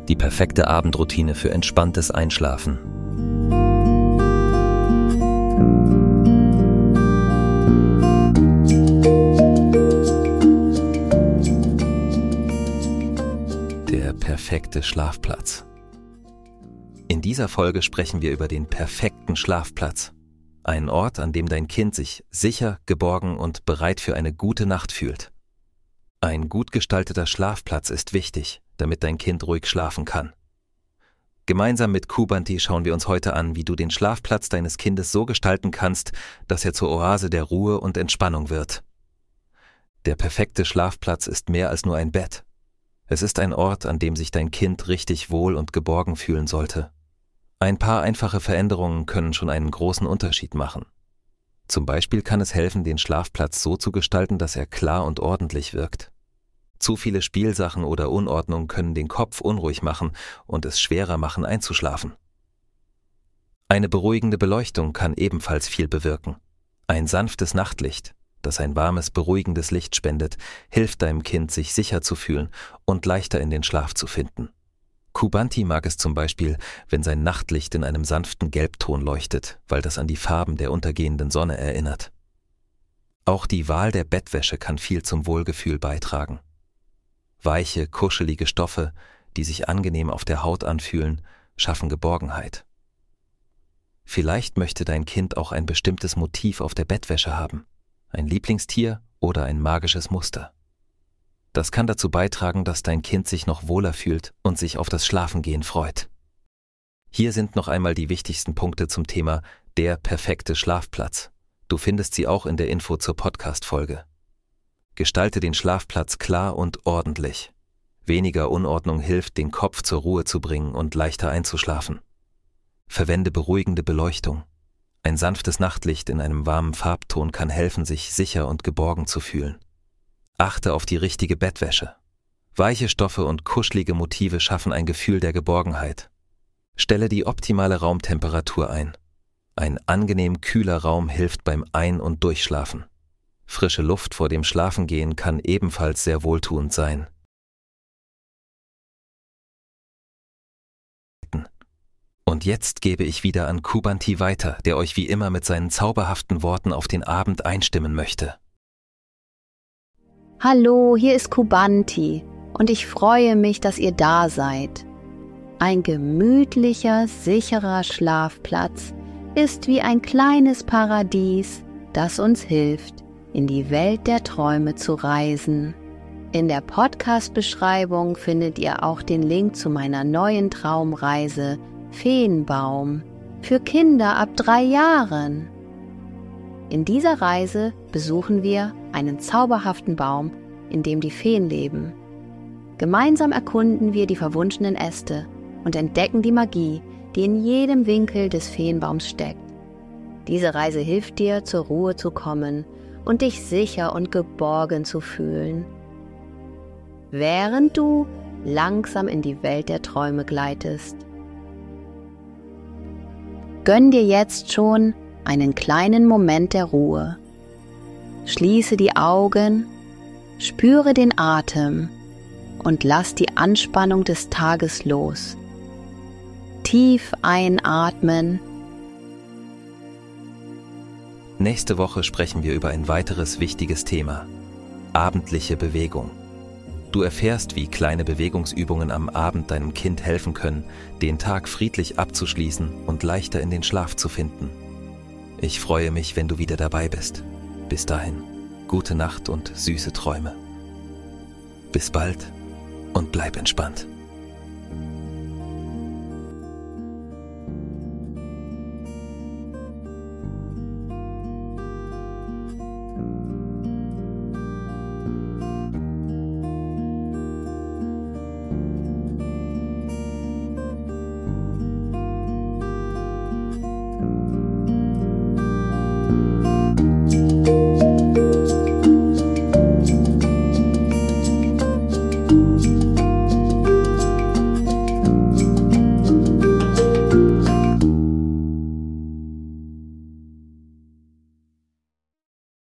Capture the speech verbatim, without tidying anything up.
Die perfekte Abendroutine für entspanntes Einschlafen. Der perfekte Schlafplatz. In dieser Folge sprechen wir über den perfekten Schlafplatz. Einen Ort, an dem dein Kind sich sicher, geborgen und bereit für eine gute Nacht fühlt. Ein gut gestalteter Schlafplatz ist wichtig, damit dein Kind ruhig schlafen kann. Gemeinsam mit Kubanti schauen wir uns heute an, wie du den Schlafplatz deines Kindes so gestalten kannst, dass er zur Oase der Ruhe und Entspannung wird. Der perfekte Schlafplatz ist mehr als nur ein Bett. Es ist ein Ort, an dem sich dein Kind richtig wohl und geborgen fühlen sollte. Ein paar einfache Veränderungen können schon einen großen Unterschied machen. Zum Beispiel kann es helfen, den Schlafplatz so zu gestalten, dass er klar und ordentlich wirkt. Zu viele Spielsachen oder Unordnung können den Kopf unruhig machen und es schwerer machen, einzuschlafen. Eine beruhigende Beleuchtung kann ebenfalls viel bewirken. Ein sanftes Nachtlicht, das ein warmes, beruhigendes Licht spendet, hilft deinem Kind, sich sicher zu fühlen und leichter in den Schlaf zu finden. Kubanti mag es zum Beispiel, wenn sein Nachtlicht in einem sanften Gelbton leuchtet, weil das an die Farben der untergehenden Sonne erinnert. Auch die Wahl der Bettwäsche kann viel zum Wohlgefühl beitragen. Weiche, kuschelige Stoffe, die sich angenehm auf der Haut anfühlen, schaffen Geborgenheit. Vielleicht möchte dein Kind auch ein bestimmtes Motiv auf der Bettwäsche haben, ein Lieblingstier oder ein magisches Muster. Das kann dazu beitragen, dass dein Kind sich noch wohler fühlt und sich auf das Schlafengehen freut. Hier sind noch einmal die wichtigsten Punkte zum Thema der perfekte Schlafplatz. Du findest sie auch in der Info zur Podcast-Folge. Gestalte den Schlafplatz klar und ordentlich. Weniger Unordnung hilft, den Kopf zur Ruhe zu bringen und leichter einzuschlafen. Verwende beruhigende Beleuchtung. Ein sanftes Nachtlicht in einem warmen Farbton kann helfen, sich sicher und geborgen zu fühlen. Achte auf die richtige Bettwäsche. Weiche Stoffe und kuschelige Motive schaffen ein Gefühl der Geborgenheit. Stelle die optimale Raumtemperatur ein. Ein angenehm kühler Raum hilft beim Ein- und Durchschlafen. Frische Luft vor dem Schlafengehen kann ebenfalls sehr wohltuend sein. Und jetzt gebe ich wieder an Kubanti weiter, der euch wie immer mit seinen zauberhaften Worten auf den Abend einstimmen möchte. Hallo, hier ist Kubanti und ich freue mich, dass ihr da seid. Ein gemütlicher, sicherer Schlafplatz ist wie ein kleines Paradies, das uns hilft, in die Welt der Träume zu reisen. In der Podcast-Beschreibung findet ihr auch den Link zu meiner neuen Traumreise Feenbaum für Kinder ab drei Jahren. In dieser Reise besuchen wir einen zauberhaften Baum, in dem die Feen leben. Gemeinsam erkunden wir die verwunschenen Äste und entdecken die Magie, die in jedem Winkel des Feenbaums steckt. Diese Reise hilft dir, zur Ruhe zu kommen und dich sicher und geborgen zu fühlen, während du langsam in die Welt der Träume gleitest. Gönn dir jetzt schon einen kleinen Moment der Ruhe. Schließe die Augen, spüre den Atem und lass die Anspannung des Tages los. Tief einatmen. Nächste Woche sprechen wir über ein weiteres wichtiges Thema: abendliche Bewegung. Du erfährst, wie kleine Bewegungsübungen am Abend deinem Kind helfen können, den Tag friedlich abzuschließen und leichter in den Schlaf zu finden. Ich freue mich, wenn du wieder dabei bist. Bis dahin, gute Nacht und süße Träume. Bis bald und bleib entspannt.